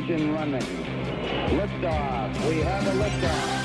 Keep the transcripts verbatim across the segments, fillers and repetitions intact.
Ignition running. Liftoff. We have a liftoff.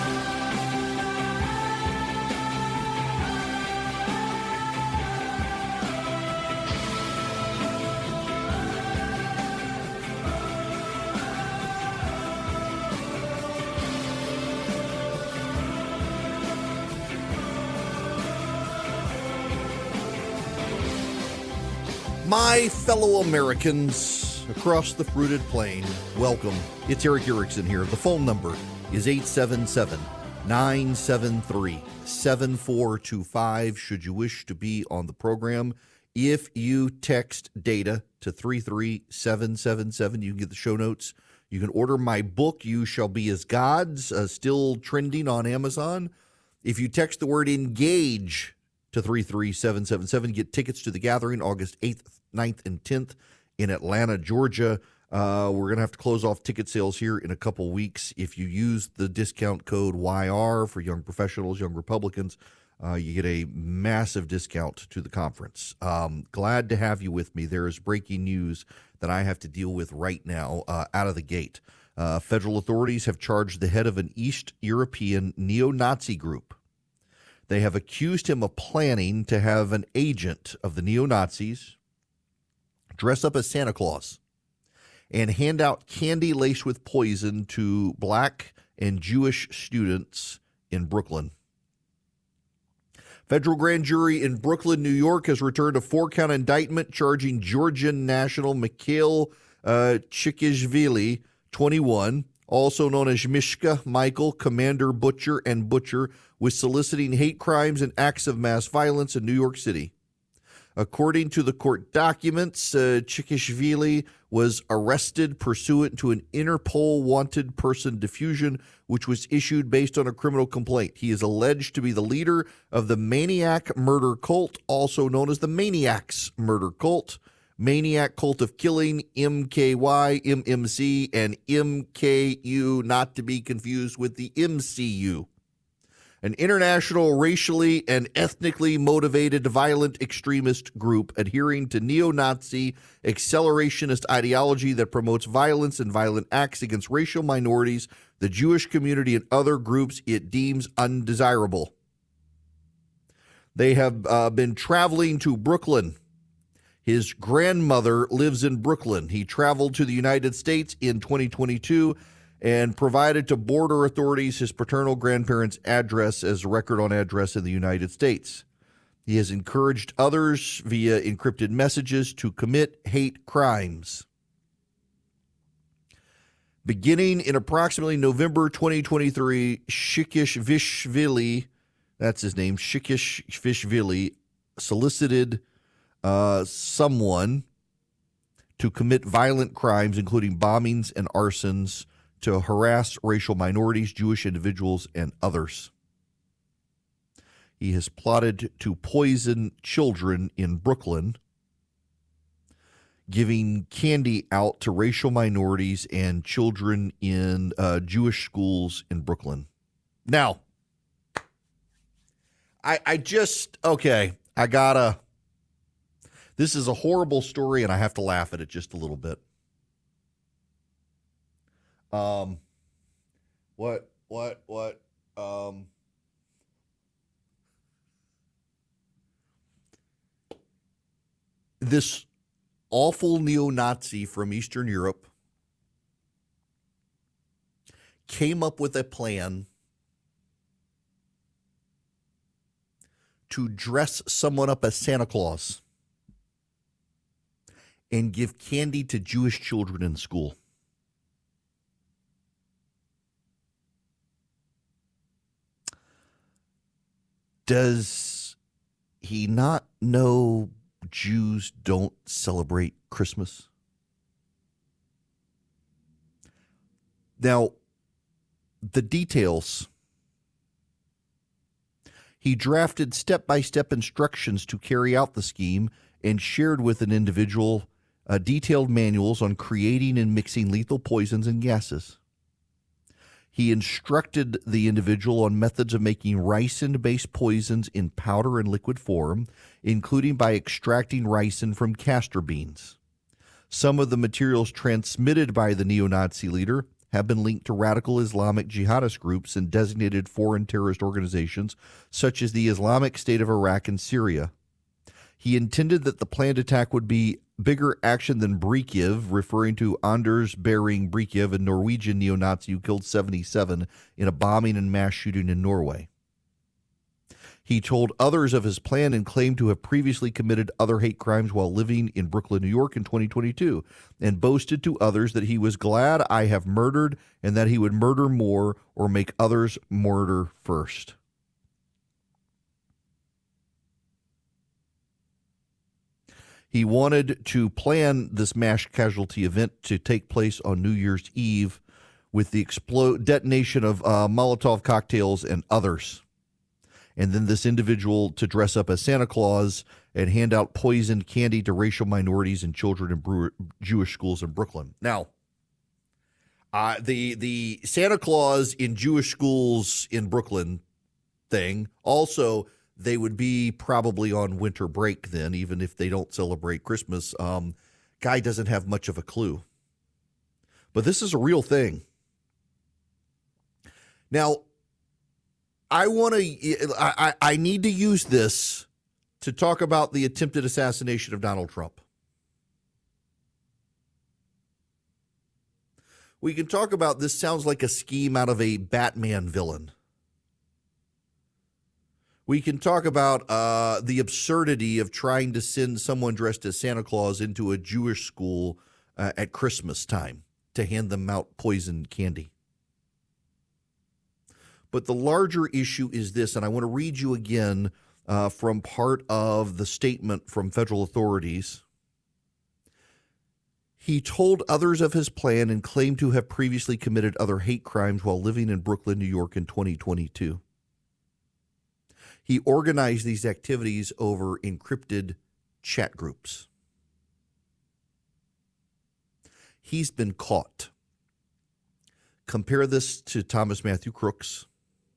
My fellow Americans across the fruited plain, welcome. It's Erick Erickson here. The phone number is eight seven seven, nine seven three, seven four two five should you wish to be on the program. If you text data to three three seven seven seven, you can get the show notes. You can order my book, You Shall Be As Gods, uh, still trending on Amazon. If you text the word engage to three three seven seven seven, get tickets to the gathering August eighth, ninth, and tenth in Atlanta, Georgia. Uh, we're going to have to close off ticket sales here in a couple weeks. If you use the discount code Y R for Young Professionals, Young Republicans, uh, you get a massive discount to the conference. Um, glad to have you with me. There is breaking news that I have to deal with right now uh, out of the gate. Uh, federal authorities have charged the head of an East European neo-Nazi group. They have accused him of planning to have an agent of the neo-Nazis dress up as Santa Claus and hand out candy laced with poison to black and Jewish students in Brooklyn. Federal grand jury in Brooklyn, New York, has returned a four-count indictment charging Georgian national Mikhail uh, Chikishvili, twenty-one, also known as Mishka Michael, Commander Butcher and Butcher, with soliciting hate crimes and acts of mass violence in New York City. According to the court documents, uh, Chikishvili was arrested pursuant to an Interpol wanted person diffusion, which was issued based on a criminal complaint. He is alleged to be the leader of the Maniac Murder Cult, also known as the Maniacs Murder Cult, Maniac Cult of Killing, M K Y, M M C, and M K U, not to be confused with the M C U. An international racially and ethnically motivated violent extremist group adhering to neo-Nazi accelerationist ideology that promotes violence and violent acts against racial minorities, the Jewish community, and other groups it deems undesirable. They have uh, been traveling to Brooklyn. His grandmother lives in Brooklyn. He traveled to the United States in twenty twenty-two and provided to border authorities his paternal grandparents' address as record on address in the United States. He has encouraged others via encrypted messages to commit hate crimes. Beginning in approximately November twenty twenty-three, Chikishvili, that's his name, Chikishvili, solicited uh, someone to commit violent crimes, including bombings and arsons, to harass racial minorities, Jewish individuals, and others. He has plotted to poison children in Brooklyn, giving candy out to racial minorities and children in uh, Jewish schools in Brooklyn. Now, I, I just, okay, I gotta, this is a horrible story, and I have to laugh at it just a little bit. Um, what, what, what, um, this awful neo-Nazi from Eastern Europe came up with a plan to dress someone up as Santa Claus and give candy to Jewish children in school. Does he not know Jews don't celebrate Christmas? Now, the details. He drafted step-by-step instructions to carry out the scheme and shared with an individual uh, detailed manuals on creating and mixing lethal poisons and gases. He instructed the individual on methods of making ricin-based poisons in powder and liquid form, including by extracting ricin from castor beans. Some of the materials transmitted by the neo-Nazi leader have been linked to radical Islamic jihadist groups and designated foreign terrorist organizations such as the Islamic State of Iraq and Syria. He intended that the planned attack would be bigger action than Breivik, referring to Anders Behring Breivik, a Norwegian neo-Nazi who killed seventy-seven in a bombing and mass shooting in Norway. He told others of his plan and claimed to have previously committed other hate crimes while living in Brooklyn, New York in twenty twenty-two, and boasted to others that he was glad I have murdered and that he would murder more or make others murder first. He wanted to plan this mass casualty event to take place on New Year's Eve with the explode detonation of uh, Molotov cocktails and others. And then this individual to dress up as Santa Claus and hand out poisoned candy to racial minorities and children in Brewer, Jewish schools in Brooklyn. Now, uh, the the Santa Claus in Jewish schools in Brooklyn thing, also, they would be probably on winter break then, even if they don't celebrate Christmas. Um, guy doesn't have much of a clue. But this is a real thing. Now, I want to, I, I need to use this to talk about the attempted assassination of Donald Trump. We can talk about this sounds like a scheme out of a Batman villain. We can talk about uh, the absurdity of trying to send someone dressed as Santa Claus into a Jewish school uh, at Christmas time to hand them out poison candy. But the larger issue is this, and I want to read you again uh, from part of the statement from federal authorities. He told others of his plan and claimed to have previously committed other hate crimes while living in Brooklyn, New York in twenty twenty-two. He organized these activities over encrypted chat groups. He's been caught. Compare this to Thomas Matthew Crooks,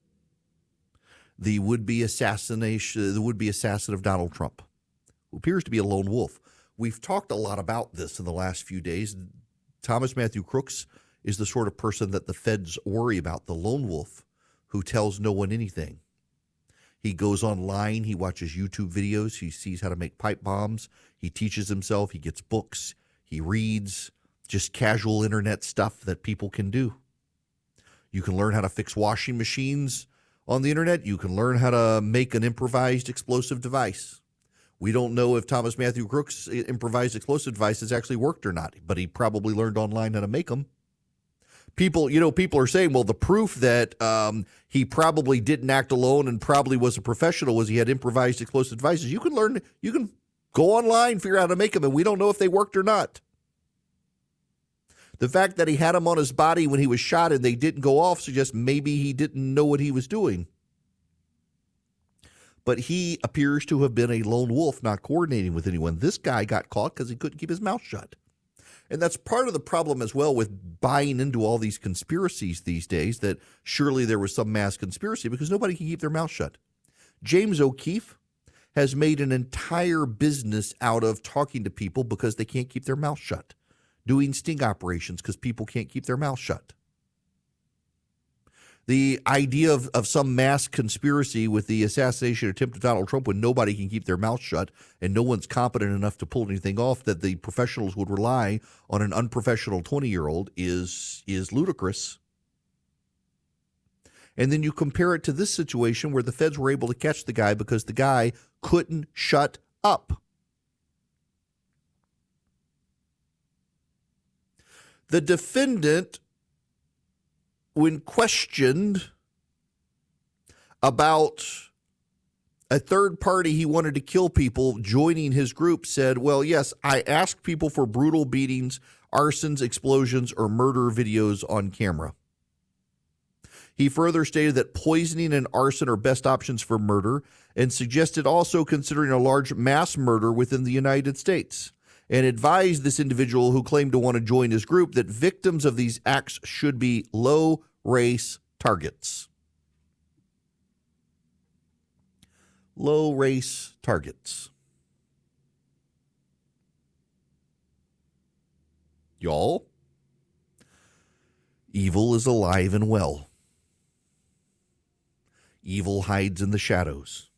the would-be assassination, the would-be assassin of Donald Trump, who appears to be a lone wolf. We've talked a lot about this in the last few days. Thomas Matthew Crooks is the sort of person that the feds worry about, the lone wolf who tells no one anything. He goes online, he watches YouTube videos, he sees how to make pipe bombs, he teaches himself, he gets books, he reads, just casual internet stuff that people can do. You can learn how to fix washing machines on the internet. You can learn how to make an improvised explosive device. We don't know if Thomas Matthew Crooks' improvised explosive devices actually worked or not, but he probably learned online how to make them. People, you know, people are saying, well, the proof that um, he probably didn't act alone and probably was a professional was he had improvised explosive devices. You can learn, you can go online, figure out how to make them, and we don't know if they worked or not. The fact that he had them on his body when he was shot and they didn't go off suggests maybe he didn't know what he was doing. But he appears to have been a lone wolf, not coordinating with anyone. This guy got caught because he couldn't keep his mouth shut. And that's part of the problem as well with buying into all these conspiracies these days, that surely there was some mass conspiracy because nobody can keep their mouth shut. James O'Keefe has made an entire business out of talking to people because they can't keep their mouth shut, doing sting operations because people can't keep their mouth shut. The idea of, of some mass conspiracy with the assassination attempt of Donald Trump when nobody can keep their mouth shut and no one's competent enough to pull anything off, that the professionals would rely on an unprofessional twenty-year-old is, is ludicrous. And then you compare it to this situation where the feds were able to catch the guy because the guy couldn't shut up. The defendant, when questioned about a third party he wanted to kill people joining his group, said, well, yes, I asked people for brutal beatings, arsons, explosions, or murder videos on camera. He further stated that poisoning and arson are best options for murder and suggested also considering a large mass murder within the United States, and advised this individual who claimed to want to join his group that victims of these acts should be low-race targets. Low-race targets. Y'all, evil is alive and well. Evil hides in the shadows.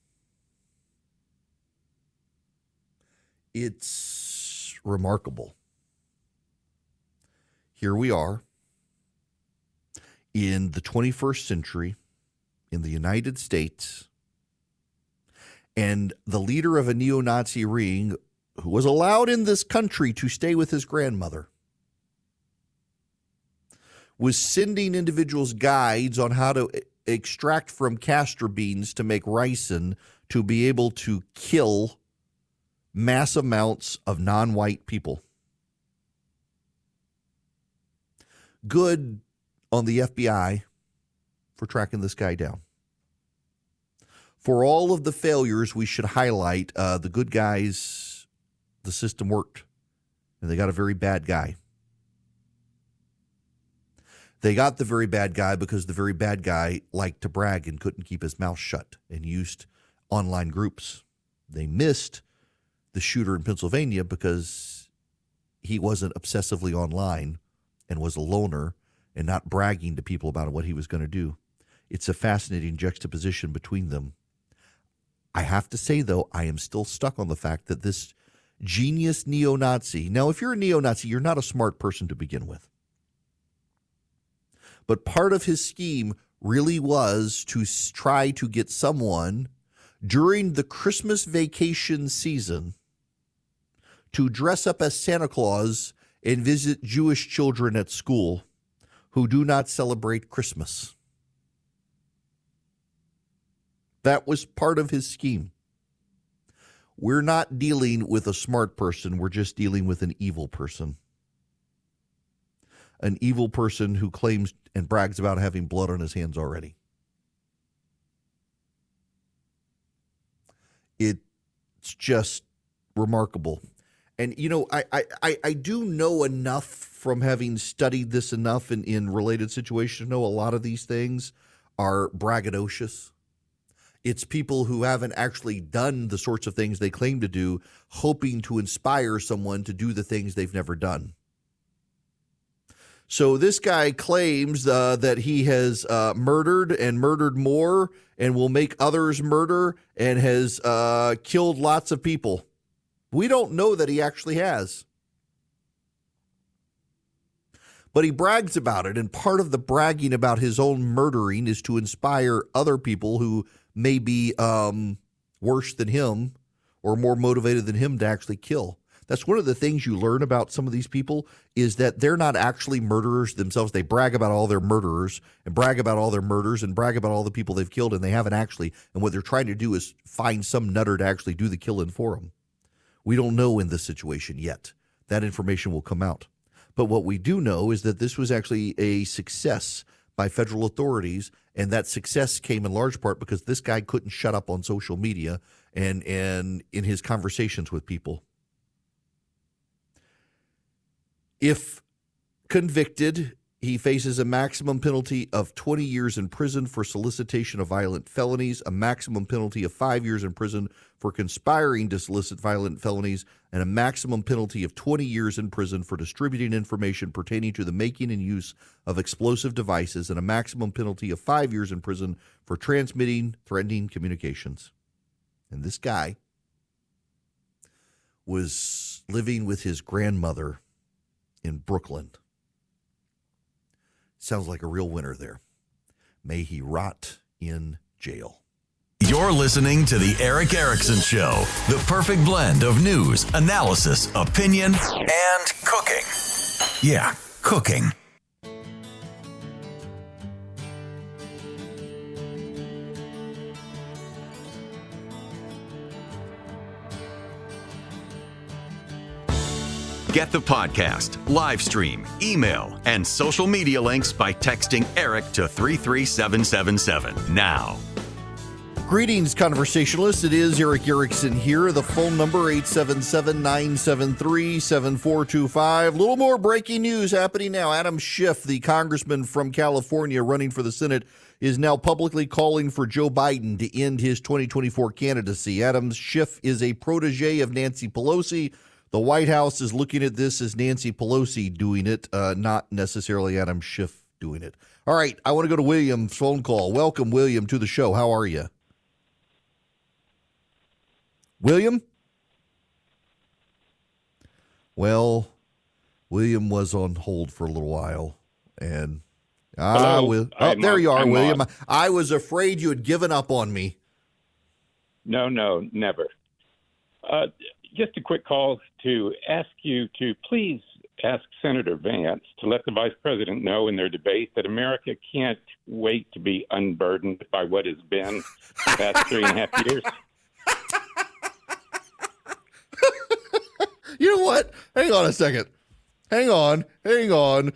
It's remarkable. Here we are in the twenty-first century in the United States, and the leader of a neo-Nazi ring who was allowed in this country to stay with his grandmother was sending individuals guides on how to extract from castor beans to make ricin to be able to kill mass amounts of non-white people. Good on the F B I for tracking this guy down. For all of the failures, we should highlight uh, the good guys. The system worked, and they got a very bad guy. They got the very bad guy because the very bad guy liked to brag and couldn't keep his mouth shut and used online groups. They missed the shooter in Pennsylvania because he wasn't obsessively online and was a loner and not bragging to people about what he was going to do. It's a fascinating juxtaposition between them. I have to say, though, I am still stuck on the fact that this genius neo-Nazi, now, if you're a neo-Nazi, you're not a smart person to begin with. But part of his scheme really was to try to get someone during the Christmas vacation season to dress up as Santa Claus and visit Jewish children at school who do not celebrate Christmas. That was part of his scheme. We're not dealing with a smart person. We're just dealing with an evil person. An evil person who claims and brags about having blood on his hands already. It's just remarkable. And, you know, I, I, I do know enough from having studied this enough in, in related situations to know a lot of these things are braggadocious. It's people who haven't actually done the sorts of things they claim to do, hoping to inspire someone to do the things they've never done. So this guy claims uh, that he has uh, murdered and murdered more and will make others murder and has uh, killed lots of people. We don't know that he actually has. But he brags about it, and part of the bragging about his own murdering is to inspire other people who may be um, worse than him or more motivated than him to actually kill. That's one of the things you learn about some of these people is that they're not actually murderers themselves. They brag about all their murderers and brag about all their murders and brag about all the people they've killed, and they haven't actually. And what they're trying to do is find some nutter to actually do the killing for them. We don't know in this situation yet. That information will come out. But what we do know is that this was actually a success by federal authorities, and that success came in large part because this guy couldn't shut up on social media and, and in his conversations with people. If convicted, he faces a maximum penalty of twenty years in prison for solicitation of violent felonies, a maximum penalty of five years in prison for conspiring to solicit violent felonies, and a maximum penalty of twenty years in prison for distributing information pertaining to the making and use of explosive devices, and a maximum penalty of five years in prison for transmitting threatening communications. And this guy was living with his grandmother in Brooklyn. Sounds like a real winner there. May he rot in jail. You're listening to The Erick Erickson Show, the perfect blend of news, analysis, opinion, and cooking. Yeah, cooking. Get the podcast, live stream, email, and social media links by texting Eric to three three seven seven seven now. Greetings, conversationalists. It is Erick Erickson here. The phone number, eight seven seven, nine seven three, seven four two five. A little more breaking news happening now. Adam Schiff, the congressman from California running for the Senate, is now publicly calling for Joe Biden to end his twenty twenty-four candidacy. Adam Schiff is a protege of Nancy Pelosi, The White House is looking at this as Nancy Pelosi doing it, uh, not necessarily Adam Schiff doing it. All right, I want to go to William's phone call. Welcome, William, to the show. How are you? William? Well, William was on hold for a little while, and ah, will. Oh, there on, you are, I'm William. On. I was afraid you had given up on me. No, no, never. Uh, just a quick call to ask you to please ask Senator Vance to let the vice president know in their debate that America can't wait to be unburdened by what has been the past three and a half years. You know what? Hang on a second. Hang on. Hang on.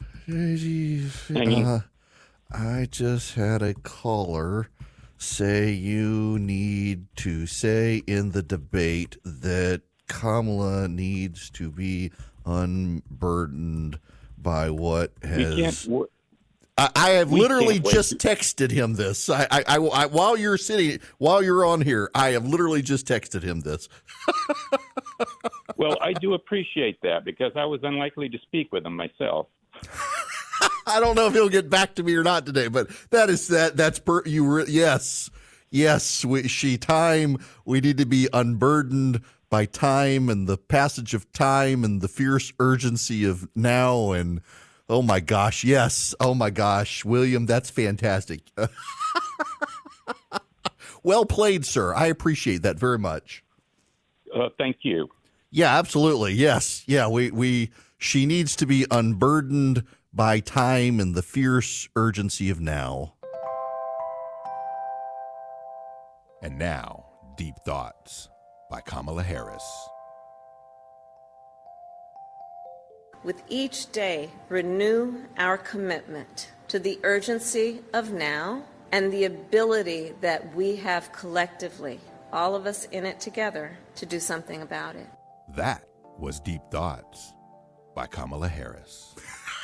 Uh, I just had a caller say you need to say in the debate that Kamala needs to be unburdened by what has... We can't... W- I, I have we literally just texted him this. I, I, I, I, while you're sitting, while you're on here, I have literally just texted him this. Well, I do appreciate that because I was unlikely to speak with him myself. I don't know if he'll get back to me or not today, but that is that. That's per you. Re, yes, yes. We, she time. We need to be unburdened by time and the passage of time and the fierce urgency of now. And oh my gosh, yes. Oh my gosh, William, that's fantastic. Well played, sir. I appreciate that very much. Uh, thank you. Yeah, absolutely. Yes. Yeah, we, we she needs to be unburdened by time and the fierce urgency of now. And now, Deep Thoughts by Kamala Harris. With each day, renew our commitment to the urgency of now and the ability that we have collectively, all of us in it together, to do something about it. That was Deep Thoughts by Kamala Harris.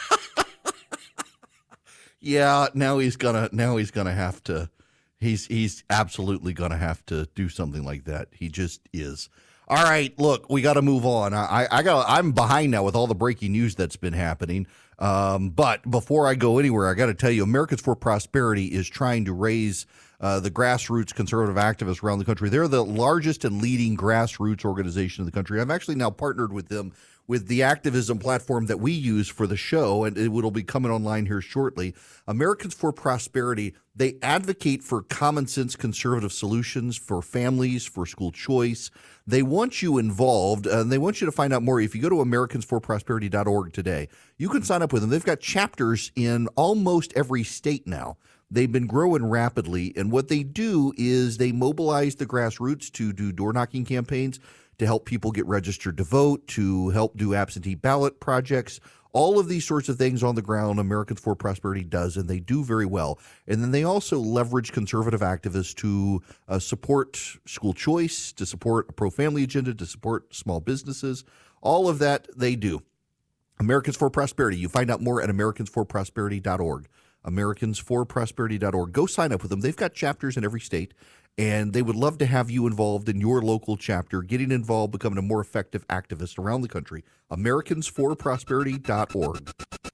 Yeah, now he's gonna now he's gonna have to he's he's absolutely gonna have to do something like that. He just is. All right, look, we got to move on. I I got I'm behind now with all the breaking news that's been happening. Um, but before I go anywhere, I got to tell you, Americans for Prosperity is trying to raise uh, the grassroots conservative activists around the country. They're the largest and leading grassroots organization in the country. I've actually now partnered with them with the activism platform that we use for the show, and it will be coming online here shortly. Americans for Prosperity, they advocate for common sense conservative solutions for families, for school choice. They want you involved, and they want you to find out more. If you go to Americans for Prosperity dot org today, you can sign up with them. They've got chapters in almost every state now. They've been growing rapidly, and what they do is they mobilize the grassroots to do door-knocking campaigns, to help people get registered to vote, to help do absentee ballot projects, all of these sorts of things on the ground. Americans for Prosperity does, and they do very well. And then they also leverage conservative activists to uh, support school choice, to support a pro-family agenda, to support small businesses. All of that they do. Americans for Prosperity. You find out more at Americans for Prosperity dot org. Americans for Prosperity dot org. Go sign up with them. They've got chapters in every state, and they would love to have you involved in your local chapter, getting involved, becoming a more effective activist around the country. Americans for Prosperity dot org.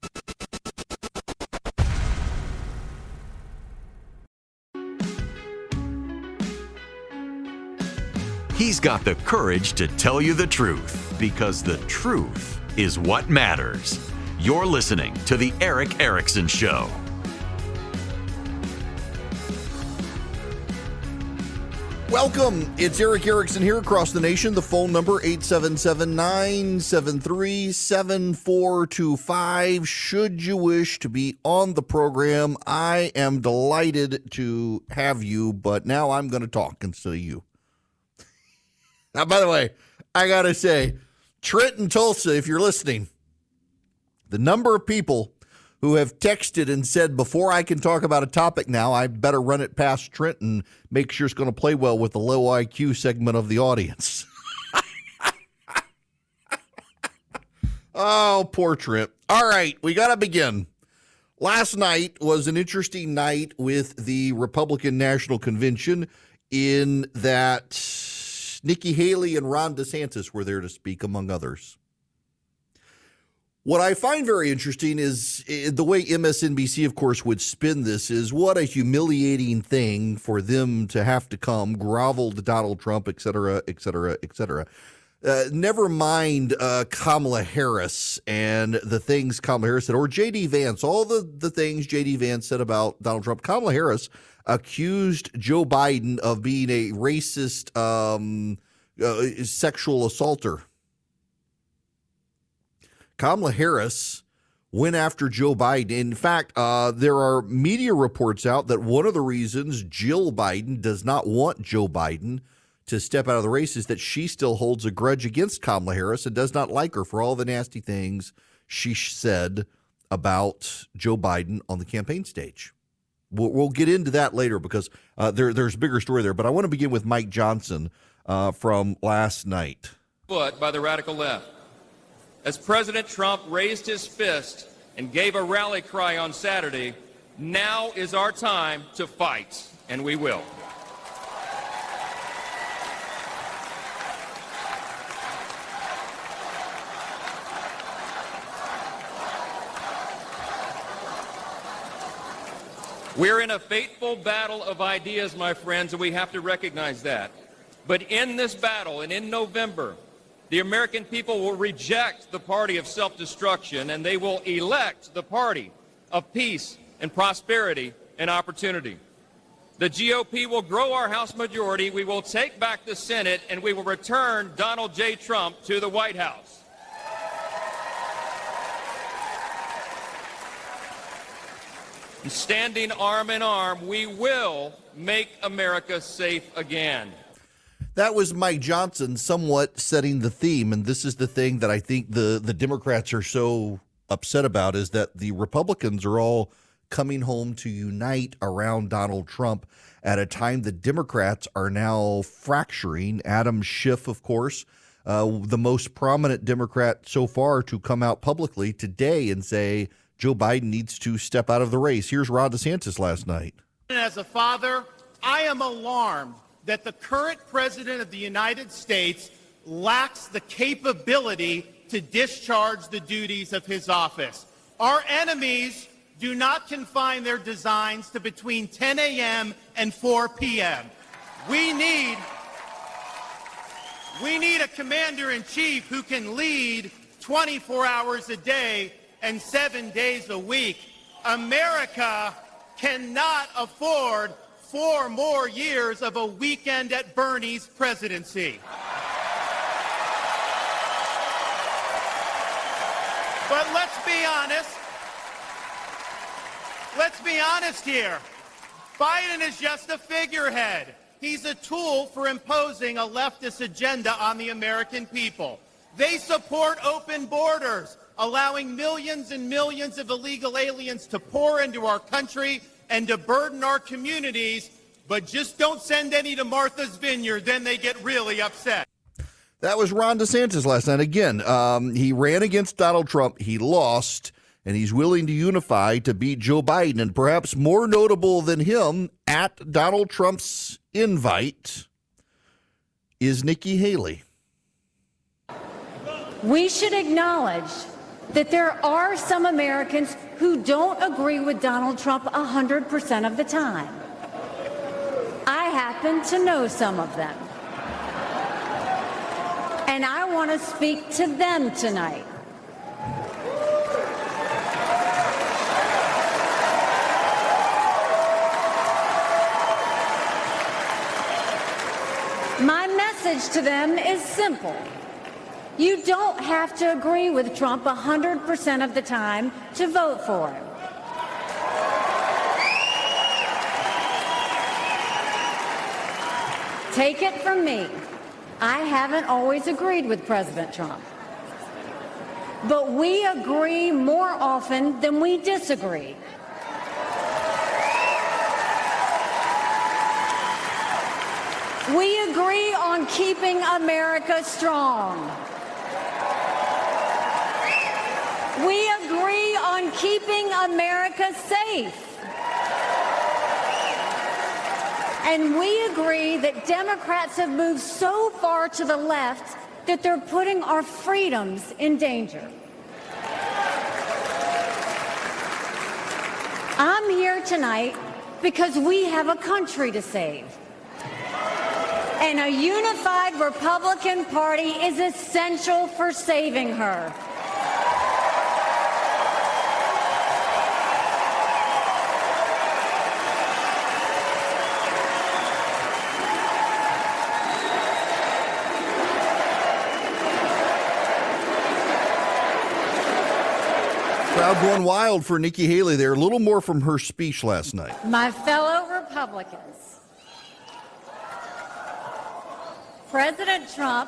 He's got the courage to tell you the truth, because the truth is what matters. You're listening to The Erick Erickson Show. Welcome. It's Erick Erickson here across the nation. The phone number, eight seven seven, nine seven three, seven four two five. Should you wish to be on the program, I am delighted to have you, but now I'm going to talk instead of you. Now, by the way, I got to say, Trent and Tulsa, if you're listening, the number of people who have texted and said, before I can talk about a topic now, I better run it past Trent and make sure it's going to play well with the low I Q segment of the audience. Oh, poor Trent. All right, we got to begin. Last night was an interesting night with the Republican National Convention in that Nikki Haley and Ron DeSantis were there to speak, among others. What I find very interesting is the way M S N B C, of course, would spin this is what a humiliating thing for them to have to come, grovel to Donald Trump, et cetera, et cetera, et cetera. Uh, never mind uh, Kamala Harris and the things Kamala Harris said, or J D Vance, all the, the things J D Vance said about Donald Trump. Kamala Harris accused Joe Biden of being a racist um, uh, sexual assaulter. Kamala Harris went after Joe Biden. In fact, uh, there are media reports out that one of the reasons Jill Biden does not want Joe Biden to step out of the race is that she still holds a grudge against Kamala Harris and does not like her for all the nasty things she said about Joe Biden on the campaign stage. We'll, we'll get into that later because uh, there, there's a bigger story there. But I want to begin with Mike Johnson uh, from last night. But by the radical left. As President Trump raised his fist and gave a rally cry on Saturday, now is our time to fight, and we will. We're in a fateful battle of ideas, my friends, and we have to recognize that. But in this battle, and in November, the American people will reject the party of self-destruction, and they will elect the party of peace and prosperity and opportunity. The G O P will grow our House majority, we will take back the Senate, and we will return Donald J. Trump to the White House. And standing arm in arm, we will make America safe again. That was Mike Johnson somewhat setting the theme, and this is the thing that I think the, the Democrats are so upset about is that the Republicans are all coming home to unite around Donald Trump at a time the Democrats are now fracturing. Adam Schiff, of course, uh, the most prominent Democrat so far to come out publicly today and say Joe Biden needs to step out of the race. Here's Ron DeSantis last night. As a father, I am alarmed that the current president of the United States lacks the capability to discharge the duties of his office. Our enemies do not confine their designs to between ten a.m. and four p.m. We need, we need a commander-in-chief who can lead twenty-four hours a day and seven days a week. America cannot afford four more years of a weekend at Bernie's presidency. But let's be honest. Let's be honest here. Biden is just a figurehead. He's a tool for imposing a leftist agenda on the American people. They support open borders, allowing millions and millions of illegal aliens to pour into our country and to burden our communities, but just don't send any to Martha's Vineyard, then they get really upset. That was Ron DeSantis last night. Again, um, he ran against Donald Trump. He lost, and he's willing to unify to beat Joe Biden. And perhaps more notable than him, at Donald Trump's invite, is Nikki Haley. We should acknowledge that there are some Americans who don't agree with Donald Trump one hundred percent of the time. I happen to know some of them. And I want to speak to them tonight. My message to them is simple. You don't have to agree with Trump one hundred percent of the time to vote for him. Take it from me, I haven't always agreed with President Trump. But we agree more often than we disagree. We agree on keeping America strong. We agree on keeping America safe. And we agree that Democrats have moved so far to the left that they're putting our freedoms in danger. I'm here tonight because we have a country to save. And a unified Republican Party is essential for saving her. Crowd going wild for Nikki Haley there. A little more from her speech last night. My fellow Republicans, President Trump,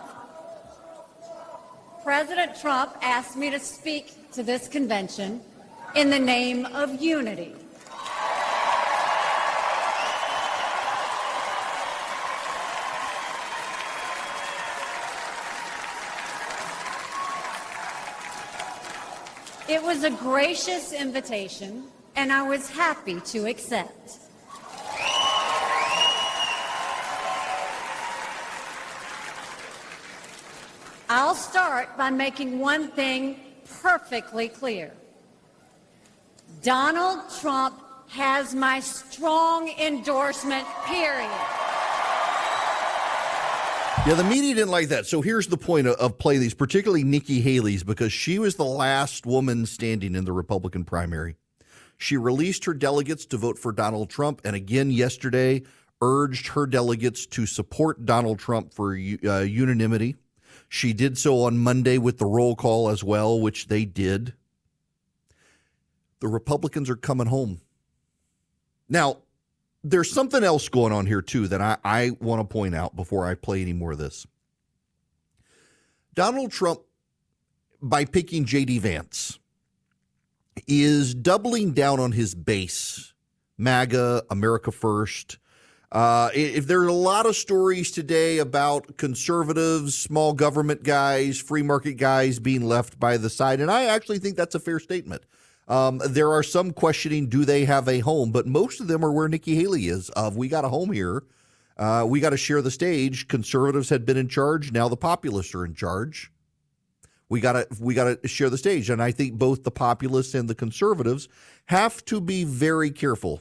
President Trump asked me to speak to this convention in the name of unity. It was a gracious invitation, and I was happy to accept. I'll start by making one thing perfectly clear. Donald Trump has my strong endorsement, period. Yeah, the media didn't like that. So here's the point of, of play these, particularly Nikki Haley's, because she was the last woman standing in the Republican primary. She released her delegates to vote for Donald Trump, and again yesterday urged her delegates to support Donald Trump for uh, unanimity. She did so on Monday with the roll call as well, which they did. The Republicans are coming home. Now, there's something else going on here, too, that I, I want to point out before I play any more of this. Donald Trump, by picking J D. Vance, is doubling down on his base, MAGA, America First. Uh, if there are a lot of stories today about conservatives, small government guys, free market guys being left by the side, and I actually think that's a fair statement. Um, there are some questioning, do they have a home? But most of them are where Nikki Haley is. Of we got a home here. Uh, we got to share the stage. Conservatives had been in charge. Now the populists are in charge. We got to we got to share the stage. And I think both the populists and the conservatives have to be very careful.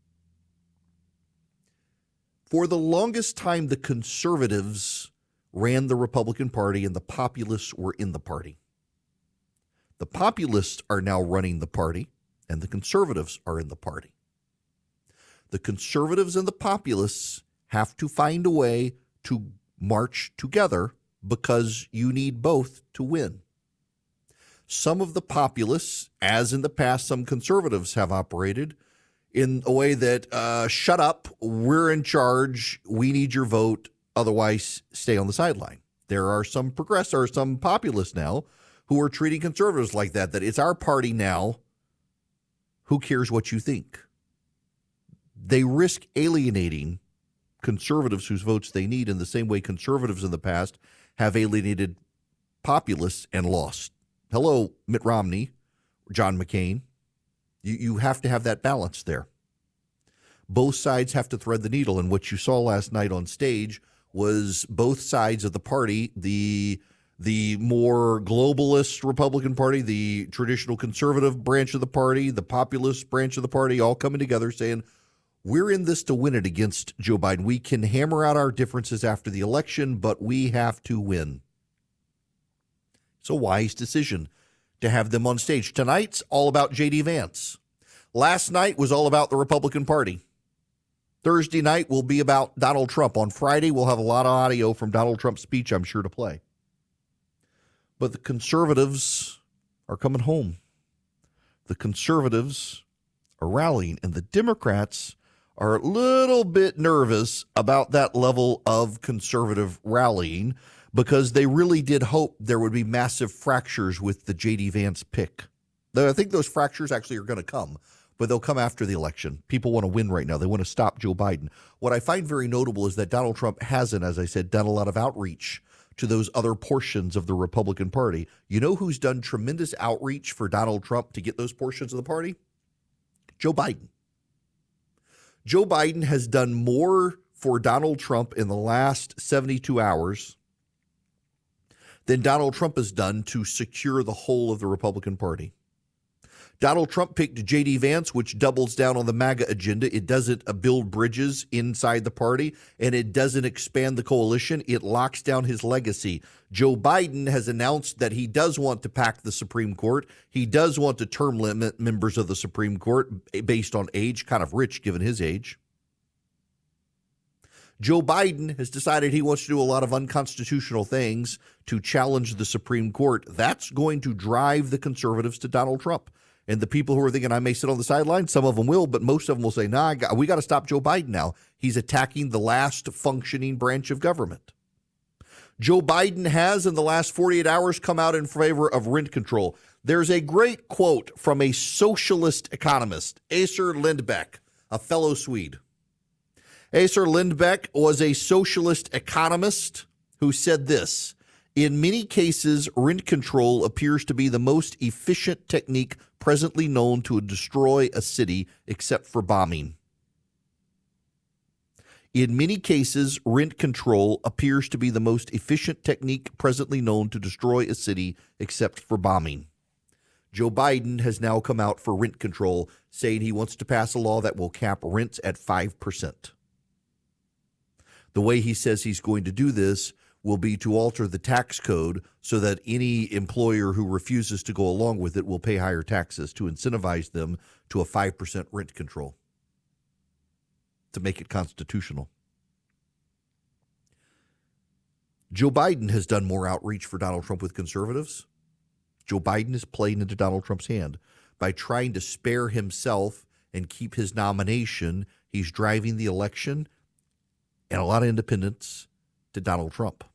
For the longest time, the conservatives ran the Republican Party and the populists were in the party. The populists are now running the party, and the conservatives are in the party. The conservatives and the populists have to find a way to march together because you need both to win. Some of the populists, as in the past some conservatives have operated, in a way that, uh, shut up, we're in charge, we need your vote, otherwise stay on the sideline. There are some progressive or some populists now who are treating conservatives like that, that it's our party now. Who cares what you think? They risk alienating conservatives whose votes they need in the same way conservatives in the past have alienated populists and lost. Hello, Mitt Romney, John McCain. You, you have to have that balance there. Both sides have to thread the needle, and what you saw last night on stage was both sides of the party, the the more globalist Republican Party, the traditional conservative branch of the party, the populist branch of the party, all coming together saying, we're in this to win it against Joe Biden. We can hammer out our differences after the election, but we have to win. It's a wise decision to have them on stage. Tonight's all about J D. Vance. Last night was all about the Republican Party. Thursday night will be about Donald Trump. On Friday, we'll have a lot of audio from Donald Trump's speech, I'm sure, to play. But the conservatives are coming home. The conservatives are rallying, and the Democrats are a little bit nervous about that level of conservative rallying because they really did hope there would be massive fractures with the J D. Vance pick. Though I think those fractures actually are going to come, but they'll come after the election. People want to win right now. They want to stop Joe Biden. What I find very notable is that Donald Trump hasn't, as I said, done a lot of outreach to those other portions of the Republican Party. You know who's done tremendous outreach for Donald Trump to get those portions of the party? Joe Biden. Joe Biden has done more for Donald Trump in the last seventy-two hours than Donald Trump has done to secure the whole of the Republican Party. Donald Trump picked J D Vance, which doubles down on the MAGA agenda. It doesn't uh, build bridges inside the party, and it doesn't expand the coalition. It locks down his legacy. Joe Biden has announced that he does want to pack the Supreme Court. He does want to term limit members of the Supreme Court based on age, kind of rich given his age. Joe Biden has decided he wants to do a lot of unconstitutional things to challenge the Supreme Court. That's going to drive the conservatives to Donald Trump. And the people who are thinking I may sit on the sideline, some of them will, but most of them will say, nah, I got, we got to stop Joe Biden now. He's attacking the last functioning branch of government. Joe Biden has, in the last forty-eight hours, come out in favor of rent control. There's a great quote from a socialist economist, Assar Lindbeck, a fellow Swede. Assar Lindbeck was a socialist economist who said this: in many cases, rent control appears to be the most efficient technique presently known to destroy a city, except for bombing. In many cases, rent control appears to be the most efficient technique presently known to destroy a city, except for bombing. Joe Biden has now come out for rent control, saying he wants to pass a law that will cap rents at five percent. The way he says he's going to do this will be to alter the tax code so that any employer who refuses to go along with it will pay higher taxes to incentivize them to a five percent rent control, to make it constitutional. Joe Biden has done more outreach for Donald Trump with conservatives. Joe Biden is playing into Donald Trump's hand. By trying to spare himself and keep his nomination, he's driving the election and a lot of independents to Donald Trump.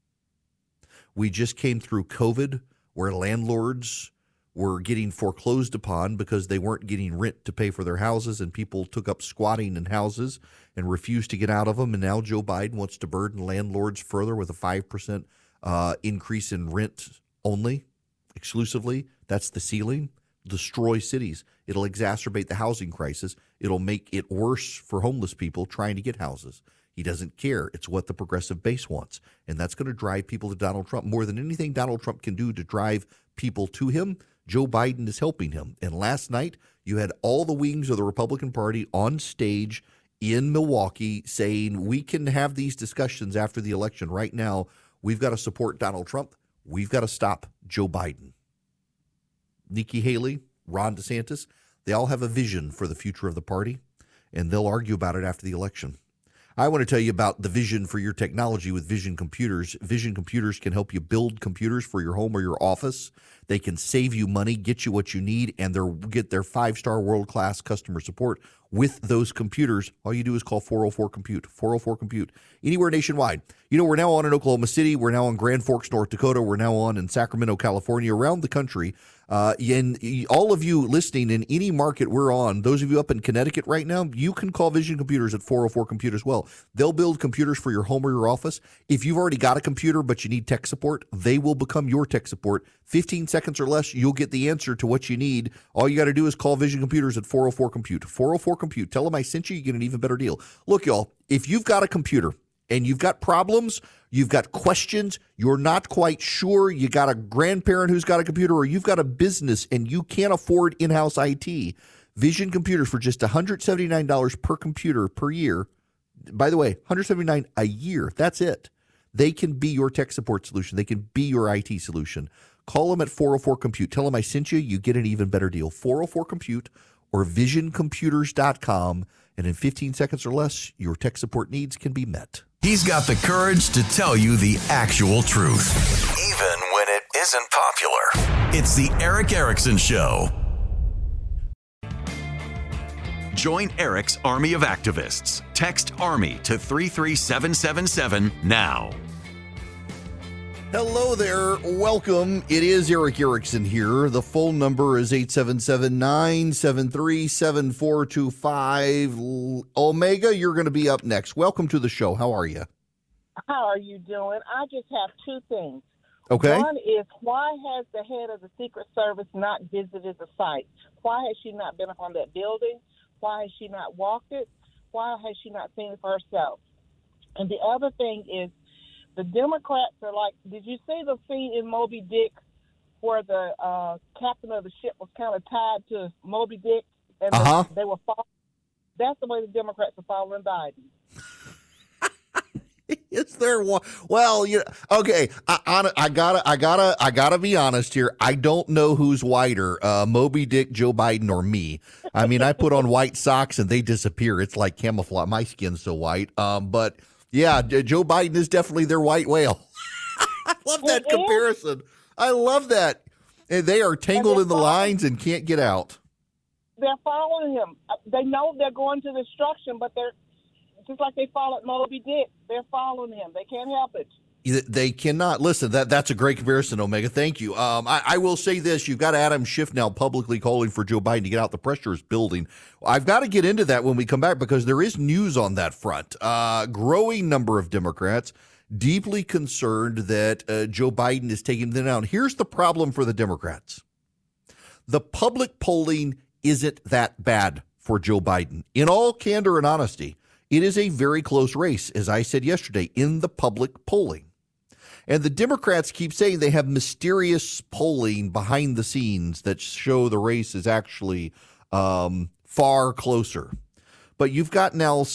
We just came through COVID, where landlords were getting foreclosed upon because they weren't getting rent to pay for their houses, and people took up squatting in houses and refused to get out of them. And now Joe Biden wants to burden landlords further with a five percent uh, increase in rent only, exclusively. That's the ceiling. Destroy cities. It'll exacerbate the housing crisis. It'll make it worse for homeless people trying to get houses. He doesn't care. It's what the progressive base wants. And that's going to drive people to Donald Trump. More than anything Donald Trump can do to drive people to him, Joe Biden is helping him. And last night, you had all the wings of the Republican Party on stage in Milwaukee saying, we can have these discussions after the election. Right now, we've got to support Donald Trump. We've got to stop Joe Biden. Nikki Haley, Ron DeSantis, they all have a vision for the future of the party, and they'll argue about it after the election. I want to tell you about the vision for your technology with Vision Computers. Vision Computers can help you build computers for your home or your office. They can save you money, get you what you need, and they'll get their five-star world-class customer support with those computers. All you do is call four oh four compute, four oh four compute, anywhere nationwide. You know, we're now on in Oklahoma City. We're now on Grand Forks, North Dakota. We're now on in Sacramento, California, around the country. Uh, and all of you listening in any market we're on, those of you up in Connecticut right now, you can call Vision Computers at four oh four compute as well. They'll build computers for your home or your office. If you've already got a computer but you need tech support, they will become your tech support. fifteen seconds or less, you'll get the answer to what you need. All you got to do is call Vision Computers at four oh four compute. four oh four compute. Tell them I sent you. You get an even better deal. Look, y'all, if you've got a computer and you've got problems, you've got questions, you're not quite sure, you got a grandparent who's got a computer, or you've got a business and you can't afford in-house I T, Vision Computers for just one hundred seventy-nine dollars per computer per year. By the way, one hundred seventy-nine dollars a year. That's it. They can be your tech support solution. They can be your I T solution. Call them at four oh four compute. Tell them I sent you. You get an even better deal. four oh four compute or vision computers dot com. And in fifteen seconds or less, your tech support needs can be met. He's got the courage to tell you the actual truth, even when it isn't popular. It's the Erick Erickson Show. Join Eric's army of activists. Text ARMY to three three seven seven seven now. Hello there. Welcome. It is Erick Erickson here. The phone number is eight seven seven, nine seven three, seven four two five. Omega, you're going to be up next. Welcome to the show. How are you? How are you doing? I just have two things. Okay. One is, why has the head of the Secret Service not visited the site? Why has she not been up on that building? Why has she not walked it? Why has she not seen it for herself? And the other thing is the Democrats are like, did you see the scene in Moby Dick where the uh, captain of the ship was kind of tied to Moby Dick and uh-huh. they, they were following? That's the way the Democrats are following Biden. Is there one? Well, you know, okay. I, I, I gotta, I gotta, I gotta be honest here. I don't know who's whiter, uh, Moby Dick, Joe Biden, or me. I mean, I put on white socks and they disappear. It's like camouflage. My skin's so white. Um, but yeah, Joe Biden is definitely their white whale. I love that comparison. I love that. And they are tangled in the lines and can't get out. They're following him. They know they're going to destruction, but they're just like they followed Moby Dick. They're following him. They can't help it. They cannot. Listen, that that's a great comparison, Omega. Thank you. Um, I, I will say this. You've got Adam Schiff now publicly calling for Joe Biden to get out. The pressure is building. I've got to get into that when we come back because there is news on that front. Uh, growing number of Democrats deeply concerned that uh, Joe Biden is taking them down. Here's the problem for the Democrats. The public polling isn't that bad for Joe Biden. In all candor and honesty, it is a very close race, as I said yesterday, in the public polling. And the Democrats keep saying they have mysterious polling behind the scenes that show the race is actually um, far closer. But you've got now,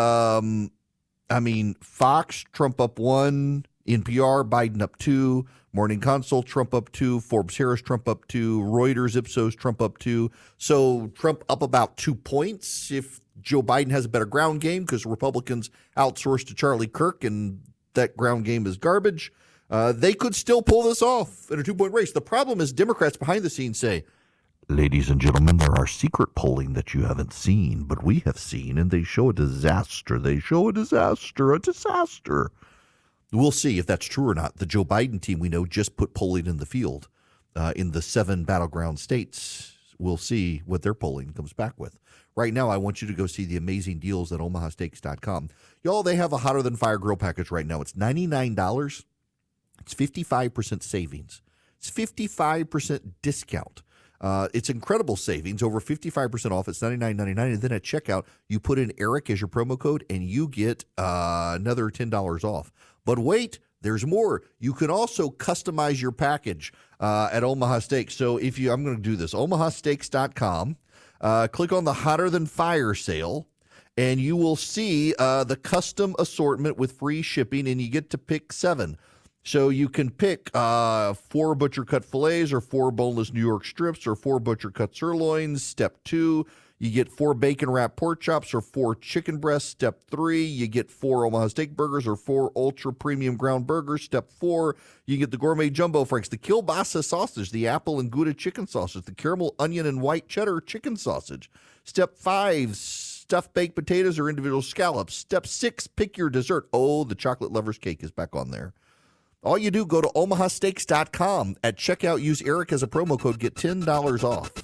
um, I mean, Fox, Trump up one, N P R, Biden up two, Morning Consult, Trump up two, Forbes Harris, Trump up two, Reuters, Ipsos, Trump up two. So Trump up about two points if Joe Biden has a better ground game because Republicans outsourced to Charlie Kirk and that ground game is garbage. Uh, they could still pull this off in a two-point race. The problem is Democrats behind the scenes say, ladies and gentlemen, there are secret polling that you haven't seen, but we have seen, and they show a disaster. They show a disaster, a disaster. We'll see if that's true or not. The Joe Biden team, we know, just put polling in the field uh, in the seven battleground states. We'll see what their polling comes back with. Right now, I want you to go see the amazing deals at omaha steaks dot com. Y'all, they have a Hotter Than Fire grill package right now. It's ninety-nine dollars. It's fifty-five percent savings. It's fifty-five percent discount. Uh, it's incredible savings, over fifty-five percent off. It's ninety-nine ninety-nine. And then at checkout, you put in Eric as your promo code, and you get uh, another ten dollars off. But wait, there's more. You can also customize your package uh, at Omaha Steaks. So if you, I'm going to do this, omaha steaks dot com. Uh, click on the Hotter Than Fire sale, and you will see uh, the custom assortment with free shipping, and you get to pick seven. So you can pick uh, four butcher cut fillets or four boneless New York strips or four butcher cut sirloins. Step two, you get four bacon wrapped pork chops or four chicken breasts. Step three, you get four Omaha Steak burgers or four ultra premium ground burgers. Step four, you get the gourmet jumbo franks, the kielbasa sausage, the apple and Gouda chicken sausage, the caramel onion and white cheddar chicken sausage. Step five, stuffed baked potatoes or individual scallops. Step six, pick your dessert. Oh, the chocolate lover's cake is back on there. All you do, go to omaha steaks dot com. At checkout, use Eric as a promo code, get ten dollars off.